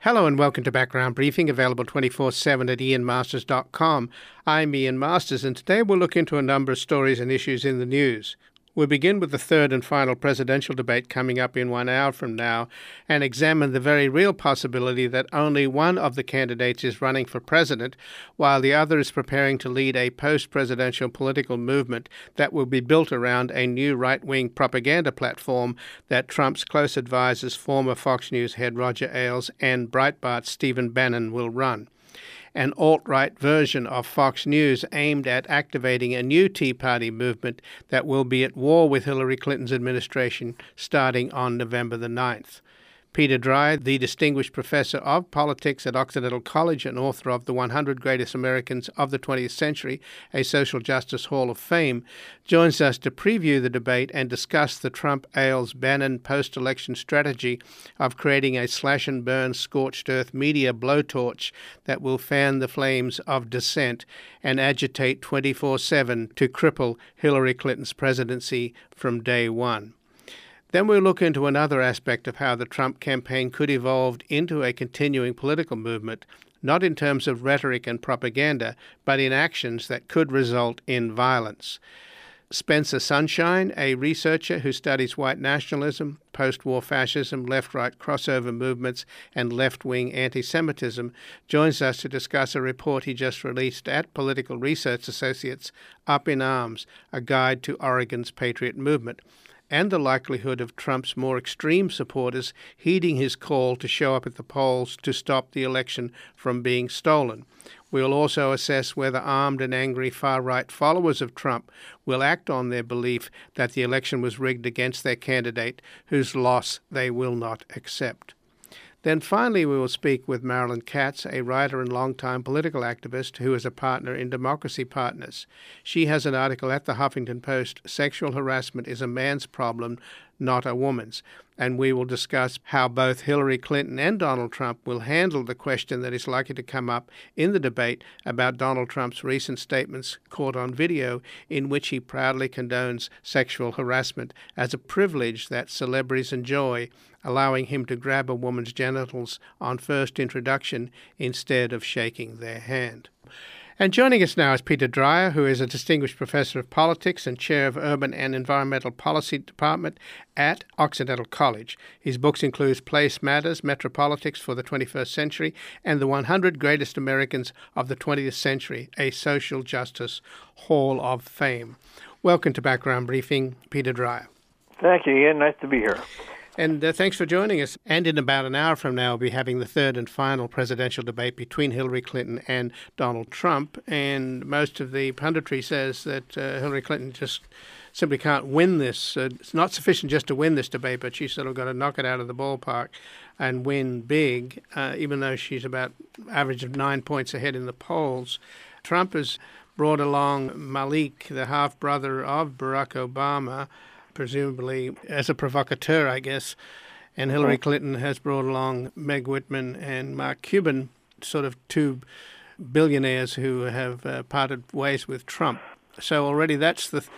Hello and welcome to Background Briefing, available 24/7 at ianmasters.com. I'm Ian Masters, and today we'll look into a number of stories and issues in the news. We'll begin with the third and final presidential debate coming up in 1 hour from now and examine the very real possibility that only one of the candidates is running for president, while the other is preparing to lead a post-presidential political movement that will be built around a new right-wing propaganda platform that Trump's close advisors, former Fox News head Roger Ailes and Breitbart's Stephen Bannon, will run. An alt-right version of Fox News aimed at activating a new Tea Party movement that will be at war with Hillary Clinton's administration starting on November the 9th. Peter Dreier, the distinguished professor of politics at Occidental College and author of The 100 Greatest Americans of the 20th Century, a Social Justice Hall of Fame, joins us to preview the debate and discuss the Trump-Ailes-Bannon post-election strategy of creating a slash-and-burn, scorched-earth media blowtorch that will fan the flames of dissent and agitate 24/7 to cripple Hillary Clinton's presidency from day one. Then we'll look into another aspect of how the Trump campaign could evolve into a continuing political movement, not in terms of rhetoric and propaganda, but in actions that could result in violence. Spencer Sunshine, a researcher who studies white nationalism, post-war fascism, left-right crossover movements, and left-wing anti-Semitism, joins us to discuss a report he just released at Political Research Associates, Up in Arms, a guide to Oregon's patriot movement, and the likelihood of Trump's more extreme supporters heeding his call to show up at the polls to stop the election from being stolen. We'll also assess whether armed and angry far-right followers of Trump will act on their belief that the election was rigged against their candidate, whose loss they will not accept. Then finally we will speak with Marilyn Katz, a writer and longtime political activist who is a partner in Democracy Partners. She has an article at the Huffington Post, Sexual Harassment is a Man's Problem, Not a Woman's, and we will discuss how both Hillary Clinton and Donald Trump will handle the question that is likely to come up in the debate about Donald Trump's recent statements caught on video in which he proudly condones sexual harassment as a privilege that celebrities enjoy, allowing him to grab a woman's genitals on first introduction instead of shaking their hand. And joining us now is Peter Dreier, who is a distinguished professor of politics and chair of Urban and Environmental Policy Department at Occidental College. His books include Place Matters, Metropolitics for the 21st Century, and The 100 Greatest Americans of the 20th Century, a Social Justice Hall of Fame. Welcome to Background Briefing, Peter Dreier. Thank you, Ian. Nice to be here. And thanks for joining us. And in about an hour from now, we'll be having the third and final presidential debate between Hillary Clinton and Donald Trump. And most of the punditry says that Hillary Clinton just simply can't win this. It's not sufficient just to win this debate, but she's sort of got to knock it out of the ballpark and win big, even though she's about average of 9 points ahead in the polls. Trump has brought along Malik, the half-brother of Barack Obama, presumably as a provocateur, I guess, and Hillary Clinton has brought along Meg Whitman and Mark Cuban, sort of two billionaires who have parted ways with Trump. So already that's the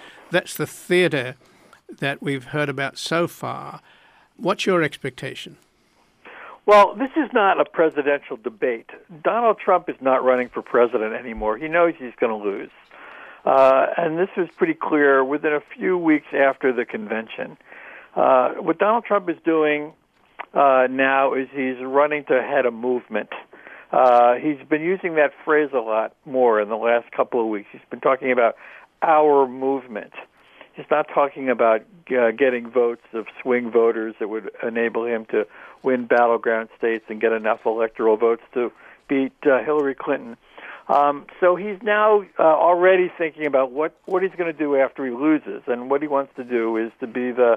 theater that we've heard about so far. What's your expectation? Well, this is not a presidential debate. Donald Trump is not running for president anymore. He knows he's going to lose. And this was pretty clear within a few weeks after the convention. What Donald Trump is doing now is he's running to head a movement. He's been using that phrase a lot more in the last couple of weeks. He's been talking about our movement. He's not talking about getting votes of swing voters that would enable him to win battleground states and get enough electoral votes to beat Hillary Clinton. So he's now already thinking about what he's going to do after he loses, and what he wants to do is to be the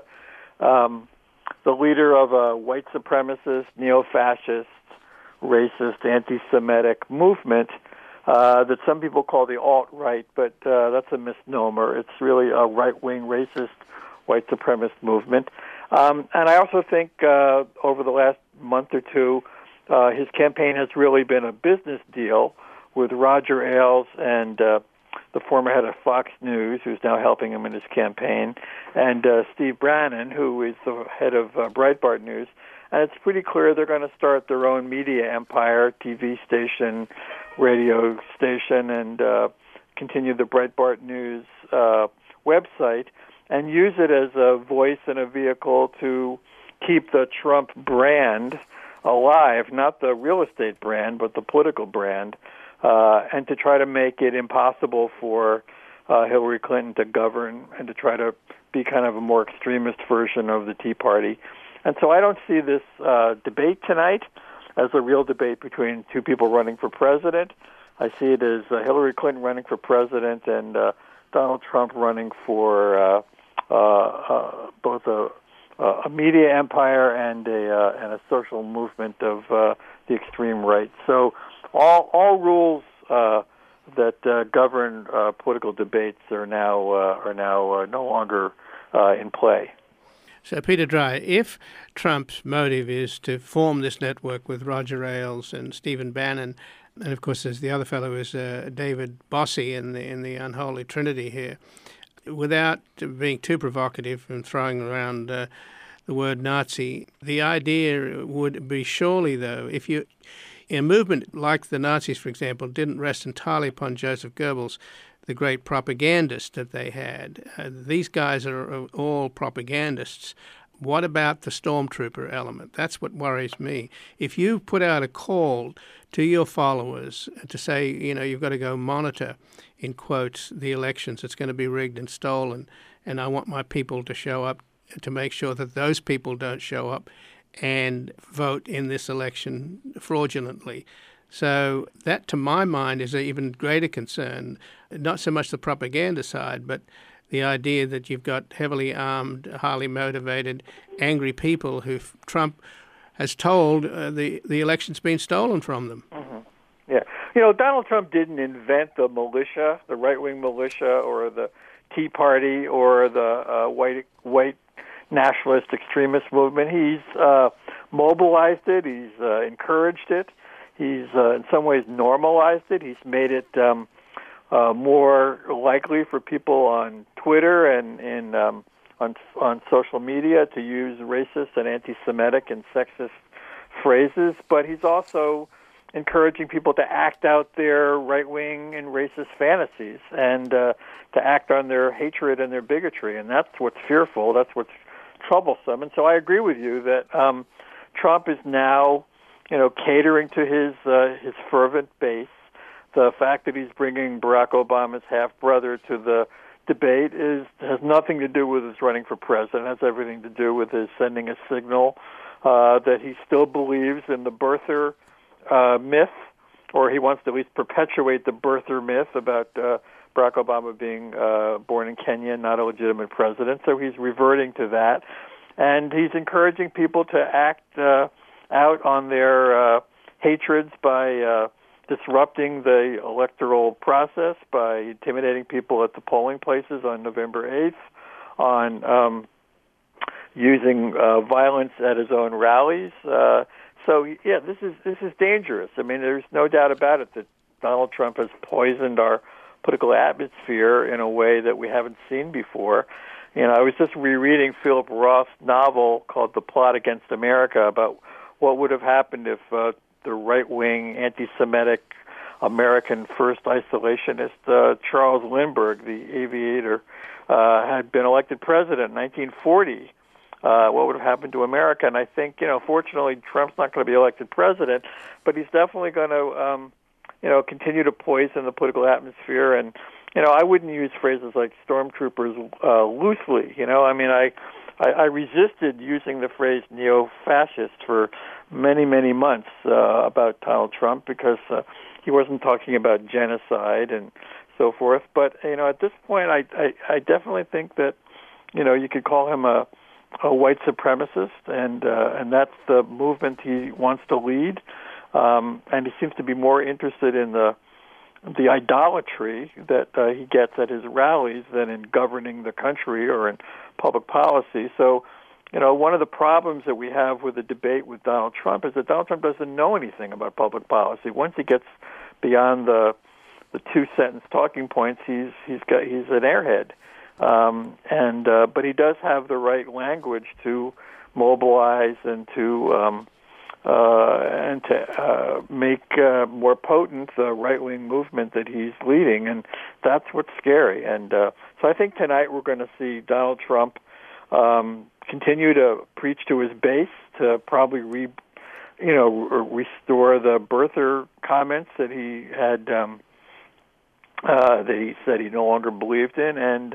leader of a white supremacist, neo-fascist, racist, anti-Semitic movement that some people call the alt-right, but that's a misnomer. It's really a right-wing, racist, white supremacist movement. And I also think over the last month or two, his campaign has really been a business deal with Roger Ailes and the former head of Fox News, who's now helping him in his campaign, and Steve Bannon, who is the head of Breitbart News. And it's pretty clear they're going to start their own media empire, TV station, radio station, and continue the Breitbart News website, and use it as a voice and a vehicle to keep the Trump brand alive, not the real estate brand, but the political brand, and to try to make it impossible for Hillary Clinton to govern and to try to be kind of a more extremist version of the Tea Party. And so I don't see this debate tonight as a real debate between two people running for president. I see it as Hillary Clinton running for president and Donald Trump running for both a media empire and a social movement of the extreme right. So all rules that govern political debates are now no longer in play. So, Peter Dry, if Trump's motive is to form this network with Roger Ailes and Stephen Bannon, and of course there's the other fellow is David Bossie in the unholy trinity here, without being too provocative and throwing around the word Nazi, the idea would be surely, though, if you, in a movement like the Nazis, for example, didn't rest entirely upon Joseph Goebbels, the great propagandist that they had. These guys are all propagandists. What about the stormtrooper element? That's what worries me. If you put out a call to your followers to say, you've got to go monitor, in quotes, the elections, it's going to be rigged and stolen, and I want my people to show up to make sure that those people don't show up and vote in this election fraudulently. So that, to my mind, is an even greater concern, not so much the propaganda side, but the idea that you've got heavily armed, highly motivated, angry people who Trump has told the election's been stolen from them. Mm-hmm. Yeah. Donald Trump didn't invent the militia, the right-wing militia, or the Tea Party, or the white nationalist extremist movement. He's mobilized it. He's encouraged it. He's in some ways normalized it. He's made it more likely for people on Twitter and on social media to use racist and anti-Semitic and sexist phrases. But he's also encouraging people to act out their right-wing and racist fantasies and to act on their hatred and their bigotry. And that's what's fearful. That's what's troublesome. And so I agree with you that Trump is now, catering to his fervent base. The fact that he's bringing Barack Obama's half-brother to the debate has nothing to do with his running for president. It has everything to do with his sending a signal that he still believes in the birther myth, or he wants to at least perpetuate the birther myth about Barack Obama being born in Kenya, not a legitimate president. So he's reverting to that. And he's encouraging people to act out on their hatreds by disrupting the electoral process, by intimidating people at the polling places on November 8th, on using violence at his own rallies. This is dangerous. I mean, there's no doubt about it that Donald Trump has poisoned our political atmosphere in a way that we haven't seen before. I was just rereading Philip Roth's novel called The Plot Against America about what would have happened if the right-wing, anti-Semitic, American first isolationist Charles Lindbergh, the aviator, had been elected president in 1940. What would have happened to America? And I think, fortunately, Trump's not going to be elected president, but he's definitely going to, continue to poison the political atmosphere. And, I wouldn't use phrases like stormtroopers loosely. I resisted using the phrase neo-fascist for many, many months about Donald Trump because he wasn't talking about genocide and so forth. But, at this point, I definitely think that, you could call him a white supremacist, and that's the movement he wants to lead. And he seems to be more interested in the idolatry that he gets at his rallies than in governing the country or in public policy. So, one of the problems that we have with the debate with Donald Trump is that Donald Trump doesn't know anything about public policy. Once he gets beyond the two-sentence talking points, he's an airhead. But he does have the right language to mobilize and to make more potent the right-wing movement that he's leading, and that's what's scary. And so I think tonight we're going to see Donald Trump continue to preach to his base, to probably restore the birther comments that he had that he said he no longer believed in, and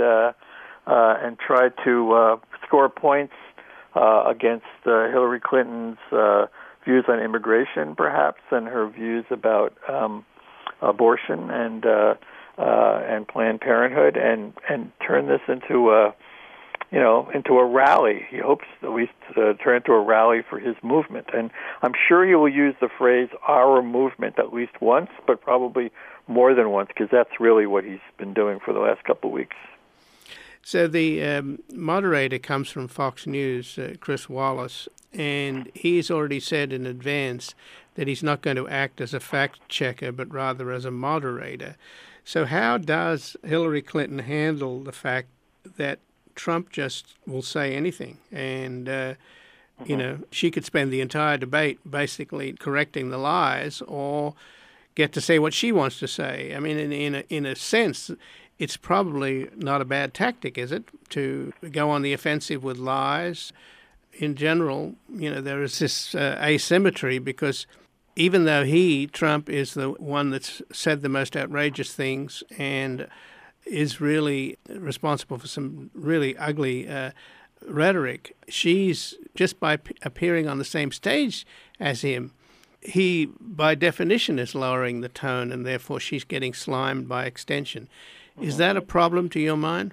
try to score points against Hillary Clinton's views on immigration, perhaps, and her views about abortion and Planned Parenthood, and turn this into a rally. He hopes at least to turn into a rally for his movement. And I'm sure he will use the phrase "our movement" at least once, but probably more than once, because that's really what he's been doing for the last couple of weeks. So the moderator comes from Fox News, Chris Wallace, and he's already said in advance that he's not going to act as a fact checker, but rather as a moderator. So how does Hillary Clinton handle the fact that Trump just will say anything? And, she could spend the entire debate basically correcting the lies, or get to say what she wants to say. I mean, in a sense, it's probably not a bad tactic, is it, to go on the offensive with lies? In general, there is this asymmetry, because even though Trump, is the one that's said the most outrageous things and is really responsible for some really ugly rhetoric, she's, just by appearing on the same stage as him, he, by definition, is lowering the tone, and therefore she's getting slimed by extension. Is that a problem to your mind?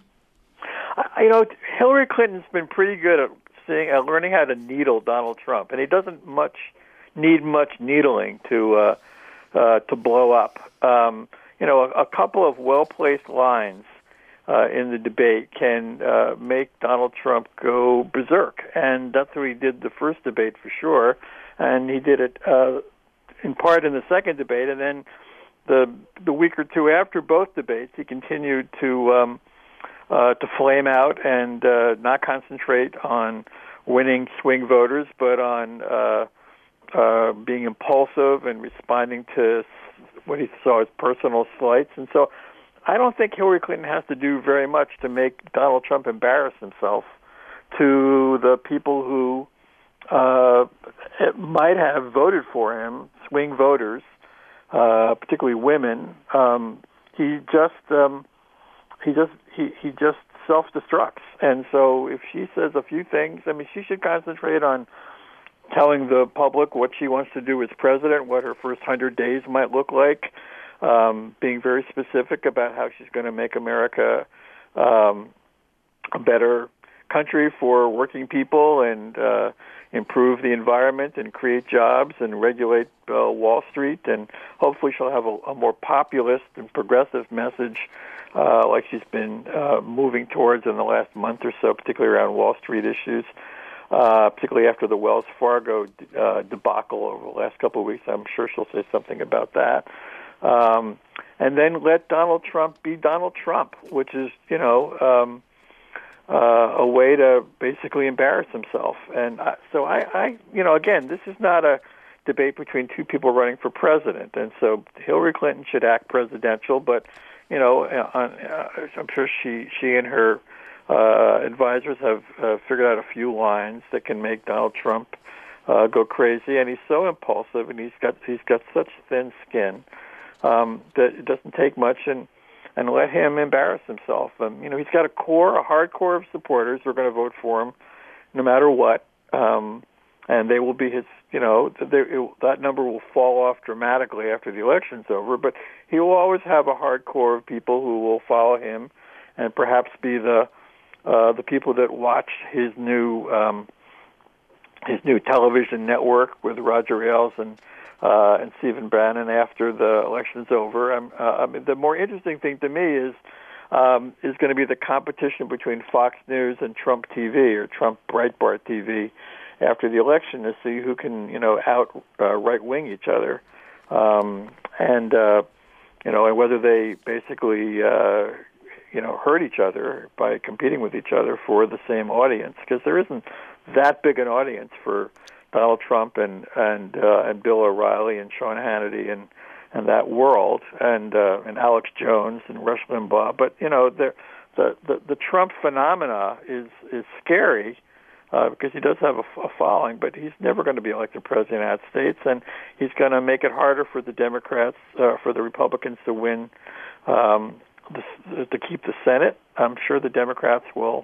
Hillary Clinton's been pretty good at learning how to needle Donald Trump, and he doesn't need much needling to blow up. A couple of well-placed lines in the debate can make Donald Trump go berserk, and that's what he did the first debate for sure, and he did it in part in the second debate, and then the week or two after both debates, he continued to flame out and not concentrate on winning swing voters, but on being impulsive and responding to what he saw as personal slights. And so I don't think Hillary Clinton has to do very much to make Donald Trump embarrass himself to the people who might have voted for him, swing voters, particularly women. He just self-destructs. And so if she says a few things, she should concentrate on telling the public what she wants to do as president, what her first 100 days might look like, being very specific about how she's going to make America a better country for working people, and improve the environment and create jobs and regulate Wall Street. And hopefully she'll have a more populist and progressive message like she's been moving towards in the last month or so, particularly around Wall Street issues, particularly after the Wells Fargo debacle over the last couple of weeks. I'm sure she'll say something about that. And then let Donald Trump be Donald Trump, which is, a way to basically embarrass himself. And so again, this is not a debate between two people running for president. And so Hillary Clinton should act presidential, but, I'm sure she and her advisors have figured out a few lines that can make Donald Trump go crazy. And he's so impulsive, and he's got such thin skin that it doesn't take much, and let him embarrass himself. He's got a hard core of supporters who are going to vote for him no matter what, and they will be his. That number will fall off dramatically after the election's over, but he will always have a hard core of people who will follow him, and perhaps be the people that watch his new television network with Roger Ailes and Stephen Bannon after the election's over. The more interesting thing to me is going to be the competition between Fox News and Trump TV, or Trump Breitbart TV, after the election, to see who can out right wing each other, and whether they basically hurt each other by competing with each other for the same audience, because there isn't that big an audience for Donald Trump and Bill O'Reilly and Sean Hannity and that world and Alex Jones and Rush Limbaugh. But the Trump phenomena is scary because he does have a following, but he's never going to be elected president of the United States, and he's going to make it harder for the Democrats, for the Republicans to win, to keep the Senate. I'm sure the Democrats will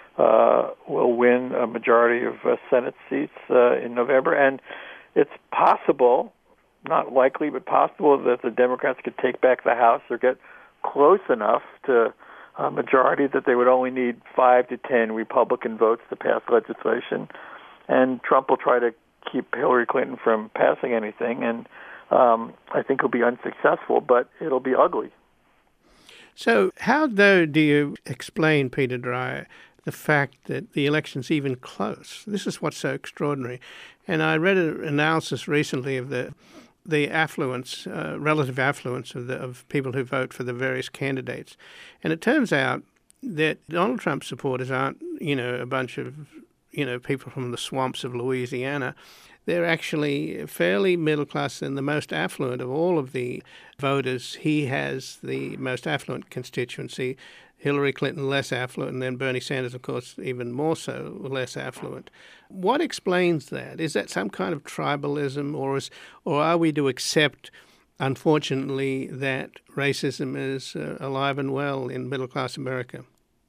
win a majority of Senate seats in November, and it's possible, not likely, but possible that the Democrats could take back the House or get close enough to a majority that they would only need 5 to 10 Republican votes to pass legislation, and Trump will try to keep Hillary Clinton from passing anything, and I think he'll be unsuccessful, but it'll be ugly. So how, though, do you explain, Peter Dreier, the fact that the election's even close? This is what's so extraordinary. And I read an analysis recently of the affluence, relative affluence of people who vote for the various candidates. And it turns out that Donald Trump supporters aren't, a bunch of, people from the swamps of Louisiana. They're actually fairly middle class and the most affluent of all of the voters. He has the most affluent constituency. Hillary Clinton less affluent, and then Bernie Sanders, of course, even more so, less affluent. What explains that? Is that some kind of tribalism, or are we to accept, unfortunately, that racism is alive and well in middle-class America?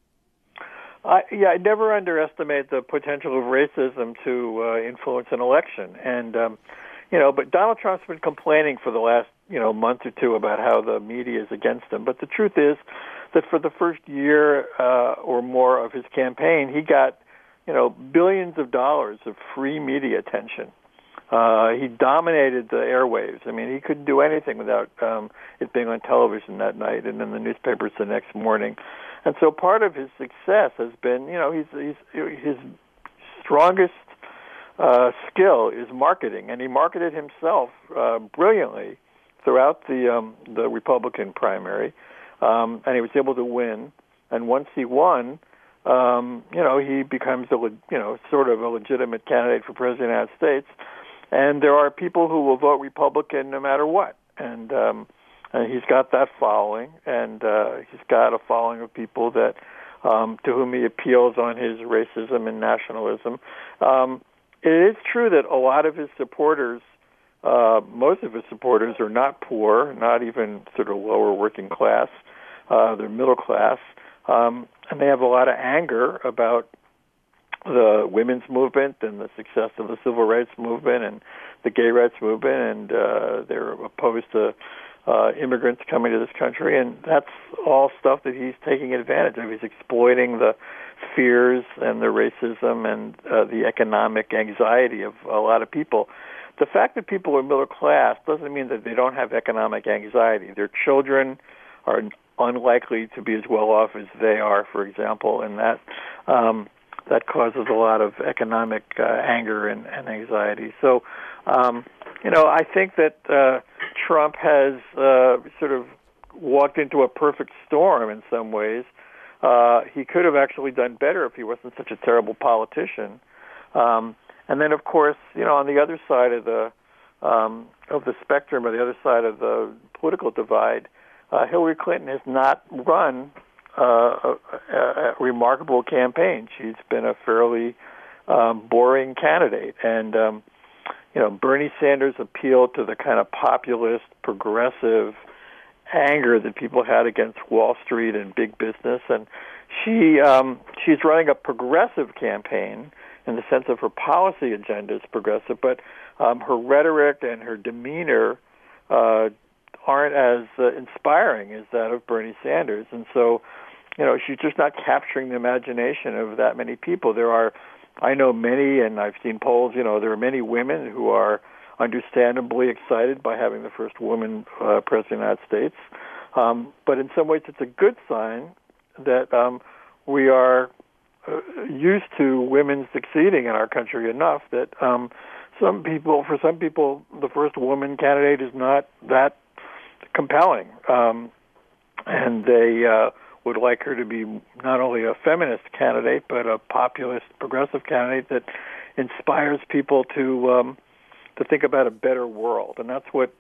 I never underestimate the potential of racism to influence an election. And, but Donald Trump's been complaining for the last, month or two about how the media is against him. But the truth is that for the first year or more of his campaign, he got, billions of dollars of free media attention. He dominated the airwaves. I mean, he couldn't do anything without it being on television that night and in the newspapers the next morning. And so part of his success has been, his strongest skill is marketing, and he marketed himself brilliantly throughout the Republican primary, and he was able to win. And once he won, he becomes sort of a legitimate candidate for president of the United States. And there are people who will vote Republican no matter what. And he's got that following, and he's got a following of people that to whom he appeals on his racism and nationalism. It is true that a lot of his supporters, most of his supporters, are not poor, not even sort of lower working class. They're middle class, and they have a lot of anger about the women's movement and the success of the civil rights movement and the gay rights movement, and they're opposed to immigrants coming to this country, and that's all stuff that he's taking advantage of. He's exploiting the fears and the racism and the economic anxiety of a lot of people. The fact that people are middle class doesn't mean that they don't have economic anxiety. Their children are unlikely to be as well off as they are, for example, and that causes a lot of economic anger and anxiety. So, I think that Trump has sort of walked into a perfect storm in some ways. He could have actually done better if he wasn't such a terrible politician. And then, of course, on the other side of the spectrum, or the other side of the political divide, Hillary Clinton has not run a remarkable campaign. She's been a fairly boring candidate, and Bernie Sanders appealed to the kind of populist, progressive anger that people had against Wall Street and big business, and she's running a progressive campaign in the sense of her policy agenda is progressive, but her rhetoric and her demeanor aren't as inspiring as that of Bernie Sanders, and so she's just not capturing the imagination of that many people. I know many, and I've seen polls, there are many women who are understandably excited by having the first woman president of the United States. But in some ways, it's a good sign that we are used to women succeeding in our country enough that for some people, the first woman candidate is not that compelling. And they would like her to be not only a feminist candidate, but a populist, progressive candidate that inspires people to think about a better world. And that's what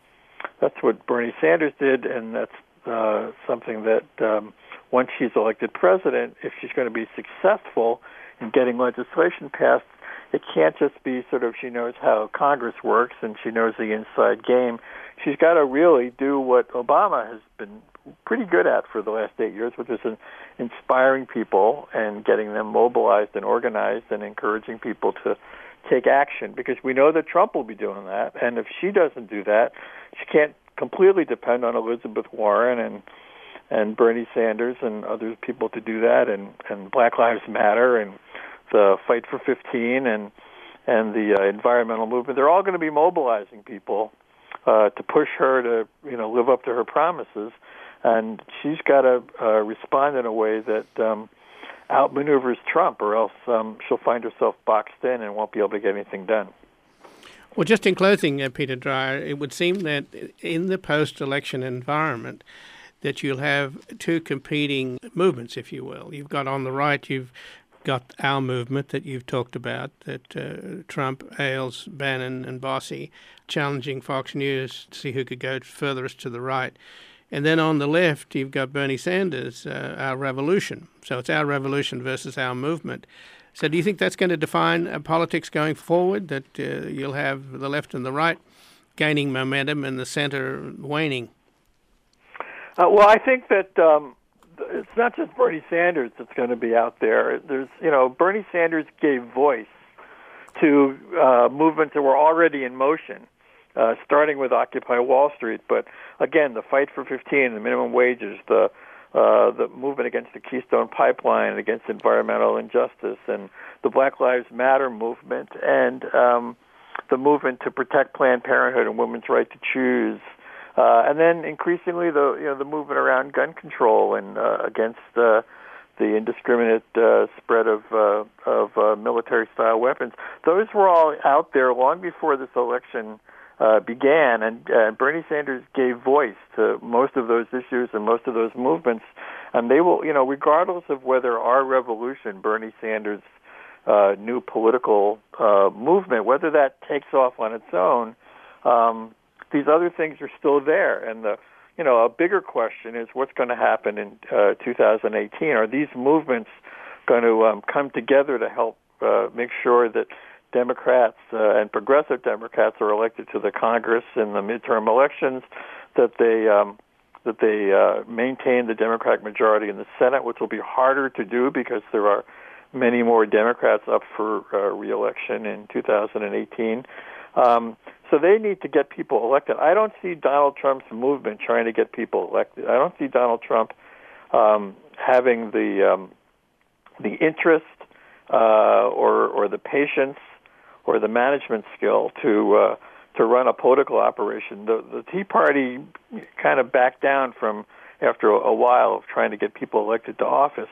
Bernie Sanders did, and that's something that once she's elected president, if she's going to be successful in getting legislation passed, it can't just be sort of she knows how Congress works and she knows the inside game. She's got to really do what Obama has been pretty good at for the last 8 years, which is inspiring people and getting them mobilized and organized and encouraging people to take action, because we know that Trump will be doing that. And if she doesn't do that, she can't completely depend on Elizabeth Warren and Bernie Sanders and other people to do that, and Black Lives Matter and the Fight for 15 and the environmental movement. They're all going to be mobilizing people to push her to live up to her promises, and she's got to respond in a way that outmaneuvers Trump, or else she'll find herself boxed in and won't be able to get anything done. Well, just in closing, Peter Dreier, it would seem that in the post-election environment that you'll have two competing movements, if you will. You've got on the right, you've got our movement that you've talked about, that Trump, Ailes, Bannon, and Bossie challenging Fox News to see who could go furthest to the right. And then on the left, you've got Bernie Sanders, Our Revolution. So it's Our Revolution versus Our Movement. So do you think that's going to define politics going forward, that you'll have the left and the right gaining momentum and the center waning? Well, I think that it's not just Bernie Sanders that's going to be out there. Bernie Sanders gave voice to movements that were already in motion, starting with Occupy Wall Street. But again, the Fight for 15, the minimum wages, the movement against the Keystone Pipeline, against environmental injustice, and the Black Lives Matter movement, and the movement to protect Planned Parenthood and women's right to choose. And then increasingly the movement around gun control and against the indiscriminate spread of military-style weapons. Those were all out there long before this election began, and Bernie Sanders gave voice to most of those issues and most of those movements. And they will, regardless of whether Our Revolution, Bernie Sanders' new political movement, whether that takes off on its own, these other things are still there. And a bigger question is what's going to happen in 2018. Are these movements going to come together to help make sure that Democrats and progressive Democrats are elected to the Congress in the midterm elections, that they maintain the Democratic majority in the Senate, which will be harder to do because there are many more Democrats up for re-election in 2018. So they need to get people elected. I don't see Donald Trump's movement trying to get people elected. I don't see Donald Trump having the interest or the patience or the management skill to run a political operation. The Tea Party kind of backed down from after a while of trying to get people elected to office.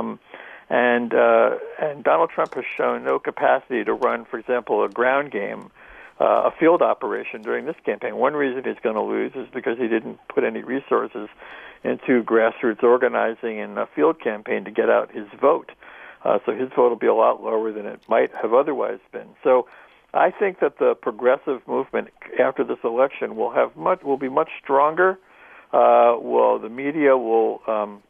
And Donald Trump has shown no capacity to run, for example, a ground game, a field operation during this campaign. One reason he's going to lose is because he didn't put any resources into grassroots organizing and a field campaign to get out his vote. So his vote will be a lot lower than it might have otherwise been. So I think that the progressive movement after this election will be much stronger. The media will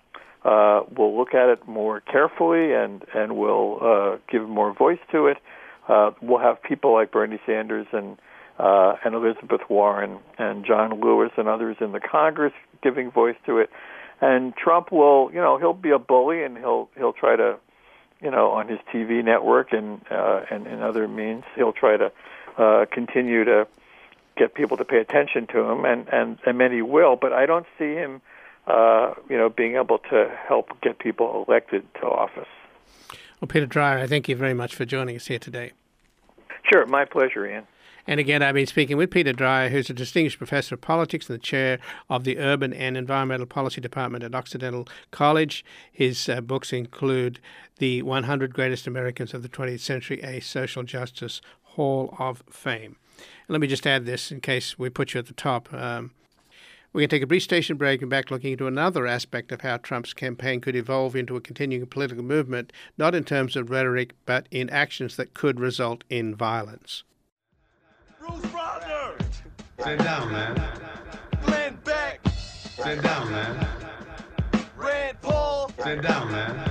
look at it more carefully and will give more voice to it. We'll have people like Bernie Sanders and Elizabeth Warren and John Lewis and others in the Congress giving voice to it. And Trump will, he'll be a bully, and he'll try to, on his TV network and other means, he'll try to continue to get people to pay attention to him, and many will. But I don't see him, being able to help get people elected to office. Well, Peter Dreier, I thank you very much for joining us here today. Sure, my pleasure, Ian. And again, I've been speaking with Peter Dreier, who's a distinguished professor of politics and the chair of the Urban and Environmental Policy Department at Occidental College. His books include The 100 Greatest Americans of the 20th Century, a Social Justice Hall of Fame. And let me just add this in case we put you at the top. We're going to take a brief station break and back looking into another aspect of how Trump's campaign could evolve into a continuing political movement, not in terms of rhetoric, but in actions that could result in violence. Bruce Rodner! Sit down, man. Glenn Beck! Sit down, man. Rand Paul! Sit down, man.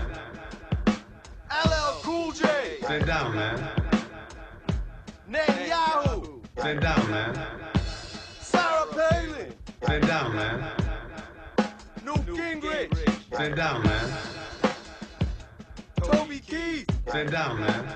LL Cool J! Sit down, man. Netanyahu! Sit down, man. Sarah Palin! Sit down, man. Newt Gingrich! Sit down, man. Toby Keith! Sit down, man.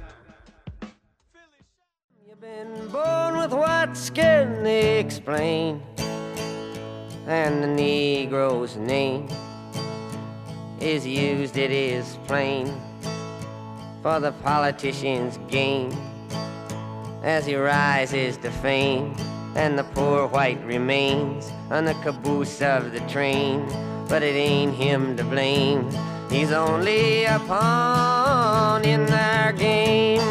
You've been born with white skin, they explain, and the Negro's name is used, it is plain, for the politician's gain, as he rises to fame, and the poor white remains on the caboose of the train. But it ain't him to blame, he's only a pawn in their game.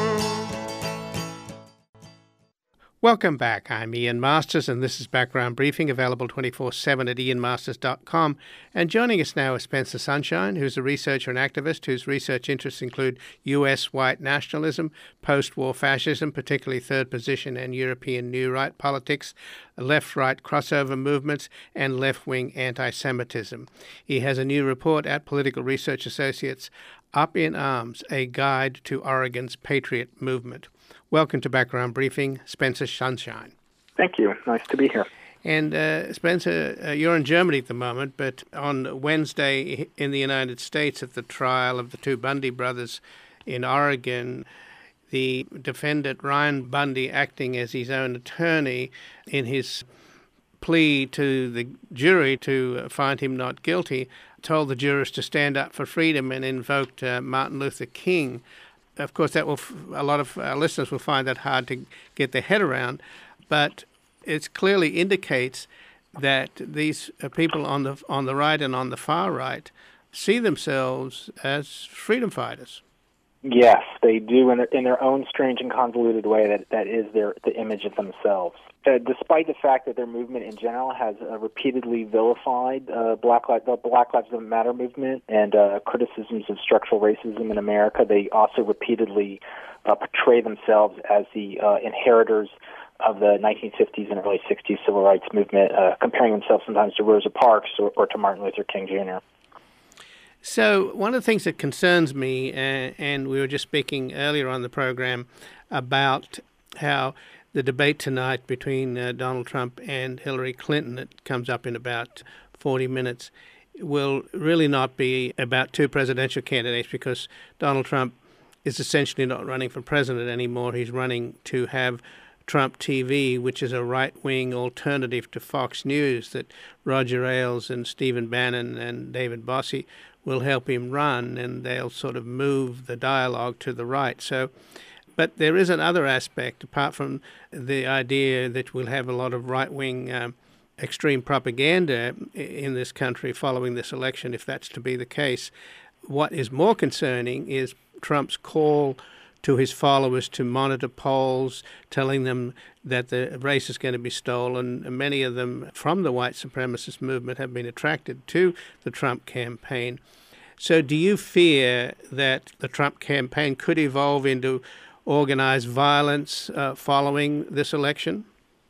Welcome back. I'm Ian Masters, and this is Background Briefing, available 24/7 at ianmasters.com. And joining us now is Spencer Sunshine, who's a researcher and activist whose research interests include U.S. white nationalism, post-war fascism, particularly third position and European New Right politics, left-right crossover movements, and left-wing anti-Semitism. He has a new report at Political Research Associates, Up in Arms, A Guide to Oregon's Patriot Movement. Welcome to Background Briefing, Spencer Sunshine. Thank you. Nice to be here. And Spencer, you're in Germany at the moment, but on Wednesday in the United States at the trial of the two Bundy brothers in Oregon, the defendant, Ryan Bundy, acting as his own attorney in his plea to the jury to find him not guilty, told the jurors to stand up for freedom and invoked Martin Luther King. Of course, that will a lot of our listeners will find that hard to get their head around, but it clearly indicates that these people on the right and on the far right see themselves as freedom fighters. Yes, they do in their own strange and convoluted way. That is the image of themselves. Despite the fact that their movement in general has repeatedly vilified the Black Lives Matter movement and criticisms of structural racism in America, they also repeatedly portray themselves as the inheritors of the 1950s and early 60s civil rights movement, comparing themselves sometimes to Rosa Parks or to Martin Luther King Jr. So one of the things that concerns me, and we were just speaking earlier on the program about how the debate tonight between Donald Trump and Hillary Clinton, that comes up in about 40 minutes, will really not be about two presidential candidates, because Donald Trump is essentially not running for president anymore. He's running to have Trump TV, which is a right-wing alternative to Fox News that Roger Ailes and Stephen Bannon and David Bossie will help him run, and they'll sort of move the dialogue to the right. So, but there is another aspect, apart from the idea that we'll have a lot of right-wing extreme propaganda in this country following this election, if that's to be the case. What is more concerning is Trump's call to his followers to monitor polls, telling them that the race is going to be stolen. And many of them from the white supremacist movement have been attracted to the Trump campaign. So do you fear that the Trump campaign could evolve into organized violence following this election?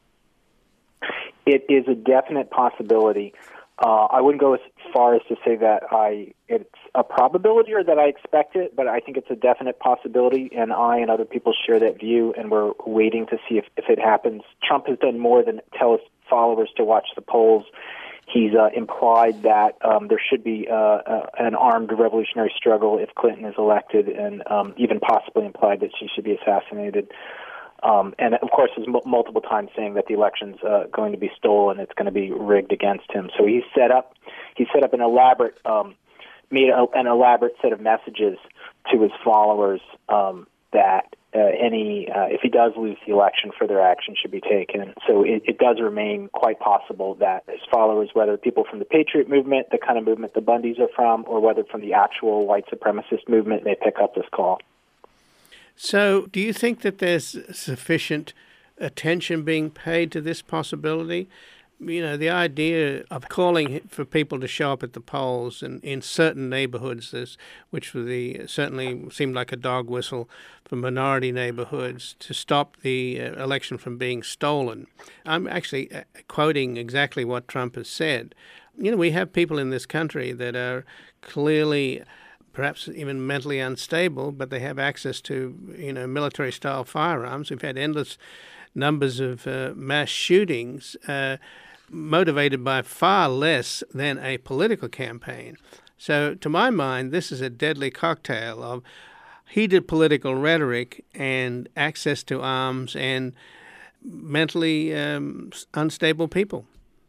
It is a definite possibility. I wouldn't go as far as to say that it's a probability or that I expect it, but I think it's a definite possibility, and I and other people share that view, and we're waiting to see if it happens. Trump has done more than tell his followers to watch the polls. He's implied that there should be an armed revolutionary struggle if Clinton is elected, and even possibly implied that she should be assassinated. And of course, is multiple times saying that the election's going to be stolen, it's going to be rigged against him. So he set up an elaborate, made an elaborate set of messages to his followers that if he does lose the election, further action should be taken. So it does remain quite possible that his followers, whether people from the Patriot movement, the kind of movement the Bundys are from, or whether from the actual white supremacist movement, may pick up this call. So do you think that there's sufficient attention being paid to this possibility? The idea of calling for people to show up at the polls in certain neighborhoods, which certainly seemed like a dog whistle for minority neighborhoods, to stop the election from being stolen. I'm actually quoting exactly what Trump has said. We have people in this country that are clearly perhaps even mentally unstable, but they have access to, military-style firearms. We've had endless numbers of mass shootings motivated by far less than a political campaign. So to my mind, this is a deadly cocktail of heated political rhetoric and access to arms and mentally unstable people.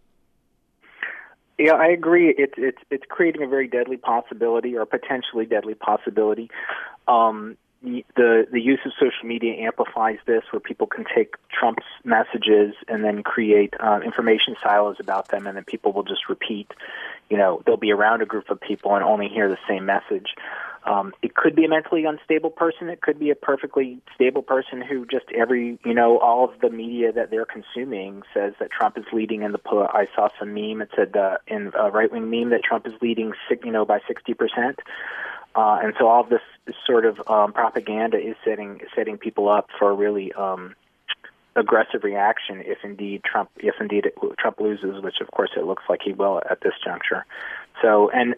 Yeah, I agree. It's creating a very deadly possibility, or potentially deadly possibility. The use of social media amplifies this, where people can take Trump's messages and then create information silos about them, and then people will just repeat. They'll be around a group of people and only hear the same message. It could be a mentally unstable person. It could be a perfectly stable person who just all of the media that they're consuming says that Trump is leading in the poll. I saw some meme. It said in a right-wing meme that Trump is leading, by 60%. And so all of this sort of propaganda is setting people up for a really aggressive reaction if indeed Trump loses, which of course it looks like he will at this juncture. So, and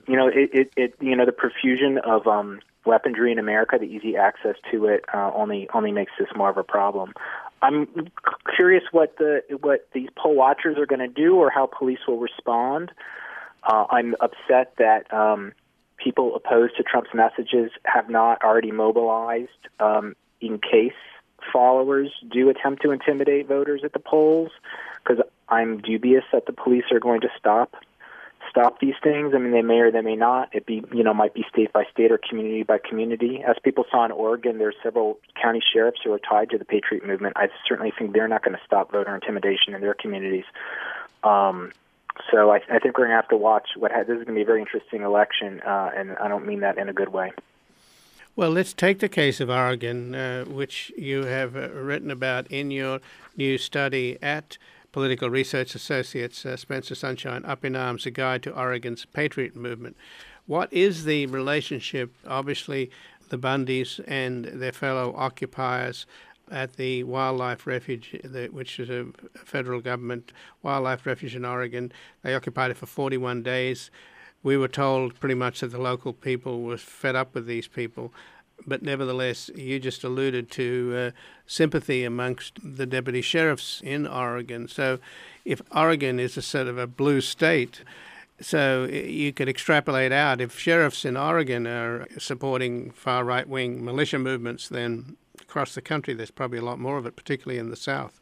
the profusion of weaponry in America, the easy access to it, only makes this more of a problem. I'm curious what these poll watchers are going to do, or how police will respond. I'm upset that people opposed to Trump's messages have not already mobilized in case followers do attempt to intimidate voters at the polls, because I'm dubious that the police are going to stop these things. I mean, they may or they may not. It might be state by state or community by community. As people saw in Oregon, there are several county sheriffs who are tied to the Patriot movement. I certainly think they're not going to stop voter intimidation in their communities. So I think we're going to have to watch this is going to be a very interesting election, and I don't mean that in a good way. Well, let's take the case of Oregon, which you have written about in your new study at Political Research Associates, Spencer Sunshine, Up in Arms, A Guide to Oregon's Patriot Movement. What is the relationship, obviously, the Bundys and their fellow occupiers at the wildlife refuge, which is a federal government wildlife refuge in Oregon? They occupied it for 41 days. We were told pretty much that the local people were fed up with these people. But nevertheless, you just alluded to sympathy amongst the deputy sheriffs in Oregon. So if Oregon is a sort of a blue state, so you could extrapolate out, if sheriffs in Oregon are supporting far right-wing militia movements, then across the country there's probably a lot more of it, particularly in the South.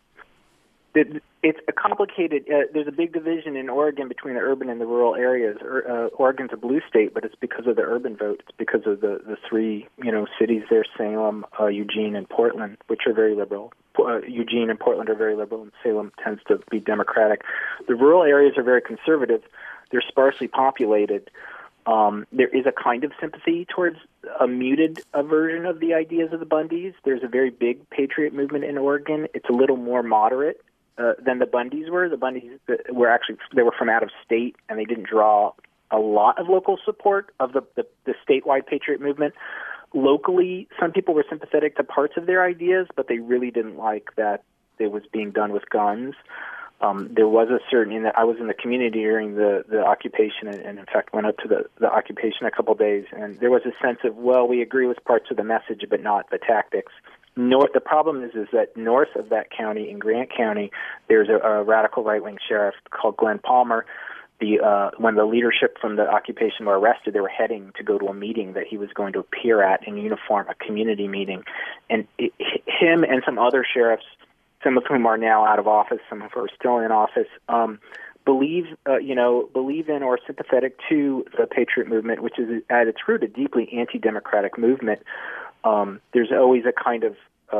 It's a complicated. There's a big division in Oregon between the urban and the rural areas. Oregon's a blue state, but it's because of the urban vote. It's because of the three cities there: Salem, Eugene, and Portland, which are very liberal. Eugene and Portland are very liberal, and Salem tends to be Democratic. The rural areas are very conservative. They're sparsely populated. There is a kind of sympathy towards a muted version of the ideas of the Bundys. There's a very big patriot movement in Oregon. It's a little more moderate than the Bundys were. The Bundys they were from out of state, and they didn't draw a lot of local support of the statewide patriot movement. Locally, some people were sympathetic to parts of their ideas, but they really didn't like that it was being done with guns. There was a certain, I was in the community during the occupation, and in fact went up to the occupation a couple of days, and there was a sense of, well, we agree with parts of the message, but not the tactics. The problem is that north of that county, in Grant County, there's a radical right-wing sheriff called Glenn Palmer. When the leadership from the occupation were arrested, they were heading to go to a meeting that he was going to appear at in uniform, a community meeting. And him and some other sheriffs, some of whom are now out of office, some of whom are still in office, believe in or sympathetic to the Patriot movement, which is at its root a deeply anti-democratic movement. There's always a kind of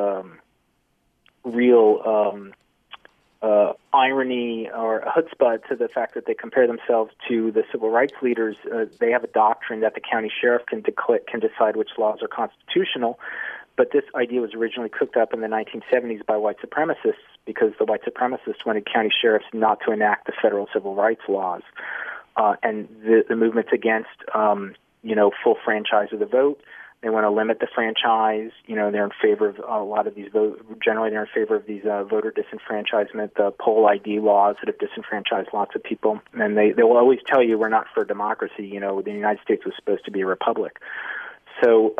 real irony or chutzpah to the fact that they compare themselves to the civil rights leaders. They have a doctrine that the county sheriff can decide which laws are constitutional, But this idea was originally cooked up in the 1970s by white supremacists because the white supremacists wanted county sheriffs not to enact the federal civil rights laws. And the movement's against, full franchise of the vote. They want to limit the franchise. They're in favor of a lot of these generally they're in favor of these voter disenfranchisement, the poll ID laws that have disenfranchised lots of people. And they will always tell you we're not for democracy. The United States was supposed to be a republic. So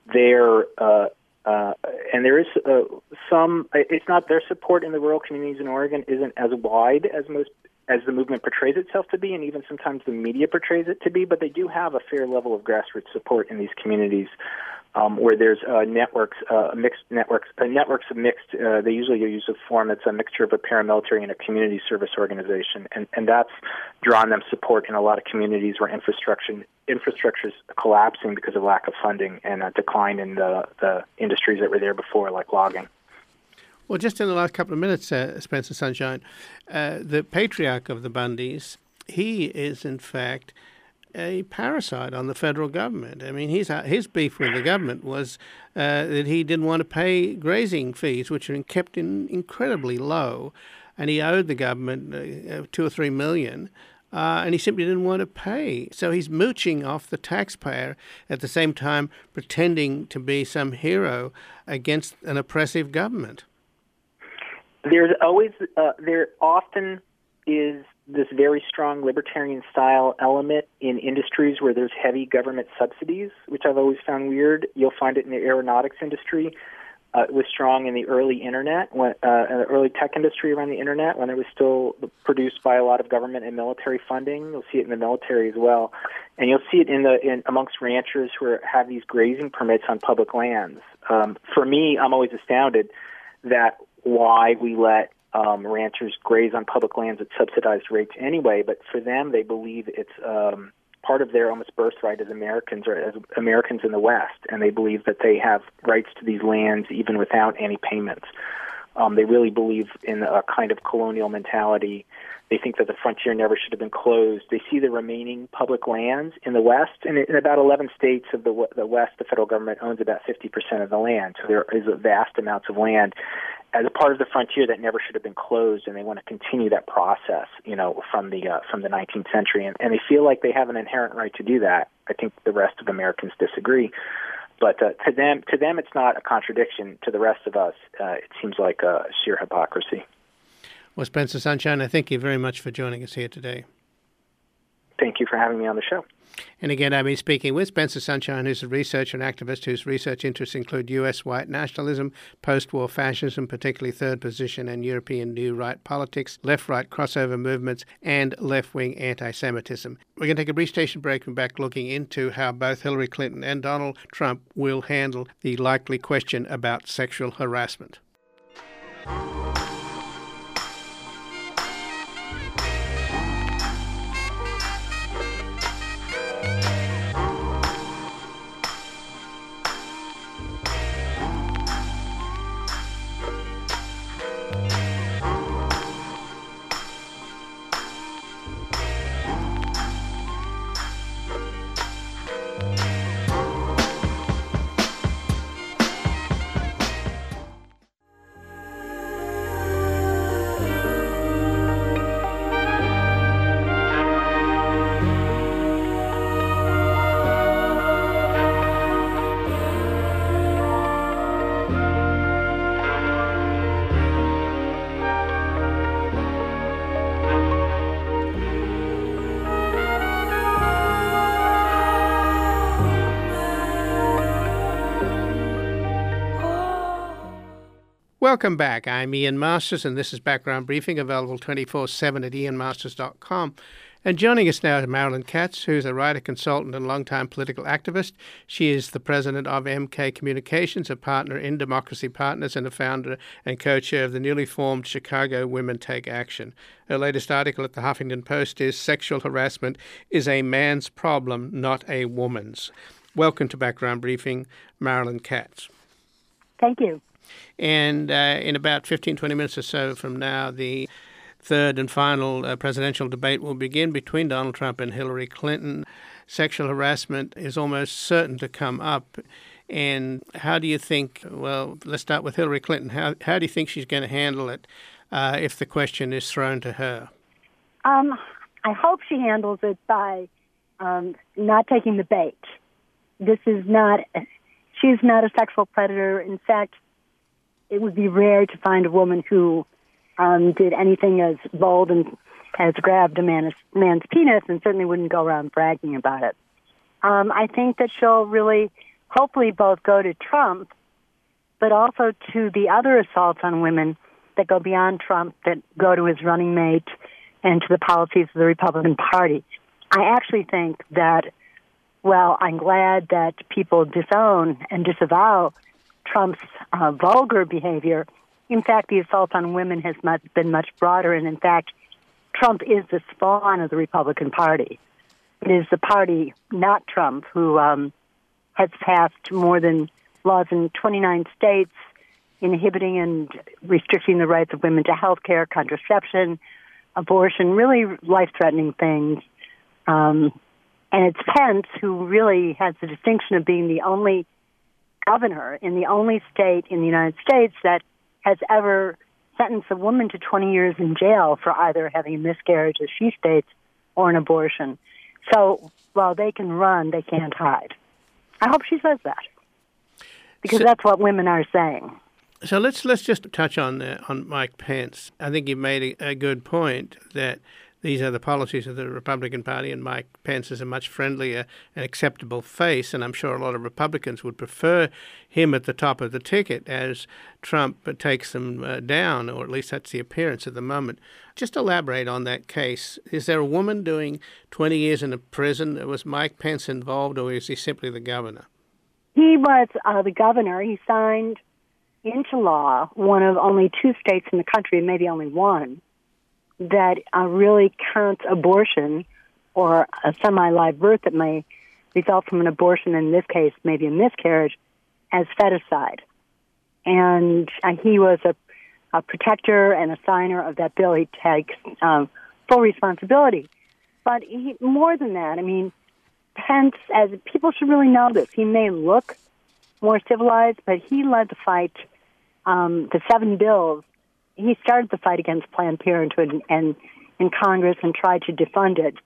and there is some. It's not their support in the rural communities in Oregon isn't as wide as the movement portrays itself to be, and even sometimes the media portrays it to be. But they do have a fair level of grassroots support in these communities, where there's networks of mixed. They usually use a form that's a mixture of a paramilitary and a community service organization, and that's drawn them support in a lot of communities where infrastructure is collapsing because of lack of funding and a decline in the industries that were there before, like logging. Well, just in the last couple of minutes, Spencer Sunshine, the patriarch of the Bundys, he is in fact a parasite on the federal government. I mean, his beef with the government was that he didn't want to pay grazing fees, which are kept incredibly low, and he owed the government $2 or $3 million. And he simply didn't want to pay. So he's mooching off the taxpayer at the same time pretending to be some hero against an oppressive government. There often is this very strong libertarian style element in industries where there's heavy government subsidies, which I've always found weird. You'll find it in the aeronautics industry. It was strong in the early internet, the early tech industry around the internet, when it was still produced by a lot of government and military funding. You'll see it in the military as well, and you'll see it in amongst ranchers who have these grazing permits on public lands. For me, I'm always astounded that why we let ranchers graze on public lands at subsidized rates anyway. But for them, they believe it's part of their almost birthright as Americans or as Americans in the West, and they believe that they have rights to these lands even without any payments. They really believe in a kind of colonial mentality. They think that the frontier never should have been closed. They see the remaining public lands in the West, and in about 11 states of the West, the federal government owns about 50% of the land. So there is vast amounts of land as a part of the frontier that never should have been closed, and they want to continue that process, from the 19th century, and they feel like they have an inherent right to do that. I think the rest of Americans disagree, but to them, it's not a contradiction. To the rest of us, it seems like a sheer hypocrisy. Well, Spencer Sunshine, I thank you very much for joining us here today. Thank you for having me on the show. And again, I've been speaking with Spencer Sunshine, who's a researcher and activist whose research interests include U.S. white nationalism, post-war fascism, particularly third position, and European New Right politics, left-right crossover movements, and left-wing anti-Semitism. We're going to take a brief station break and back looking into how both Hillary Clinton and Donald Trump will handle the likely question about sexual harassment. Welcome back. I'm Ian Masters, and this is Background Briefing, available 24/7 at ianmasters.com. And joining us now is Marilyn Katz, who's a writer, consultant, and longtime political activist. She is the president of MK Communications, a partner in Democracy Partners, and a founder and co-chair of the newly formed Chicago Women Take Action. Her latest article at the Huffington Post is "Sexual Harassment is a Man's Problem, Not a Woman's." Welcome to Background Briefing, Marilyn Katz. Thank you. And in about 15, 20 minutes or so from now, the third and final presidential debate will begin between Donald Trump and Hillary Clinton. Sexual harassment is almost certain to come up And how do you think, well, let's start with Hillary Clinton. How do you think she's going to handle it if the question is thrown to her? I hope she handles it by not taking the bait. She's not a sexual predator. In fact, it would be rare to find a woman who did anything as bold and has grabbed a man's penis, and certainly wouldn't go around bragging about it. I think that she'll really, hopefully, both go to Trump, but also to the other assaults on women that go beyond Trump, that go to his running mate and to the policies of the Republican Party. I actually think that, well, I'm glad that people disown and disavow Trump's vulgar behavior. In fact, the assault on women has been much broader, and in fact, Trump is the spawn of the Republican Party. It is the party, not Trump, who has passed more than laws in 29 states inhibiting and restricting the rights of women to health care, contraception, abortion, really life-threatening things. And it's Pence who really has the distinction of being the only governor in the only state in the United States that has ever sentenced a woman to 20 years in jail for either having a miscarriage, as she states, or an abortion. So while they can run, they can't hide. I hope she says that, because that's what women are saying. So let's just touch on Mike Pence. I think you made a good point that these are the policies of the Republican Party, and Mike Pence is a much friendlier and acceptable face, and I'm sure a lot of Republicans would prefer him at the top of the ticket as Trump takes them down, or at least that's the appearance at the moment. Just elaborate on that case. Is there a woman doing 20 years in a prison? Was Mike Pence involved, or is he simply the governor? He was the governor. He signed into law one of only 2 states in the country, maybe only one, that really counts abortion or a semi-live birth that may result from an abortion, in this case maybe a miscarriage, as feticide. And he was a protector and a signer of that bill. He takes full responsibility. But more than that, I mean, Pence, as people should really know this, he may look more civilized, but he led the fight, the 7 bills. He started the fight against Planned Parenthood and in Congress and tried to defund it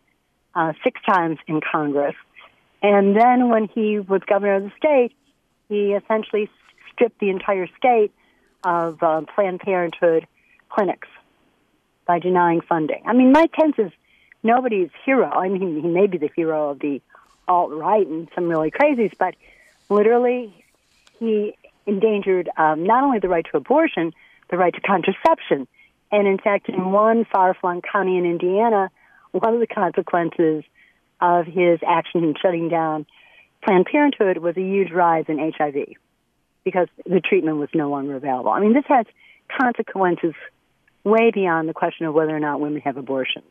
6 times in Congress. And then when he was governor of the state, he essentially stripped the entire state of Planned Parenthood clinics by denying funding. I mean, Mike Pence is nobody's hero. I mean, he may be the hero of the alt-right and some really crazies, but literally he endangered not only the right to abortion, the right to contraception. And in fact, in one far-flung county in Indiana, one of the consequences of his action in shutting down Planned Parenthood was a huge rise in HIV because the treatment was no longer available. I mean, this has consequences way beyond the question of whether or not women have abortions.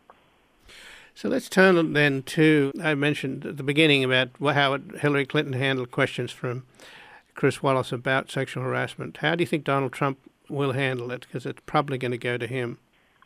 So let's turn then to, I mentioned at the beginning about how Hillary Clinton handled questions from Chris Wallace about sexual harassment. How do you think Donald Trump will handle it? Because it's probably going to go to him.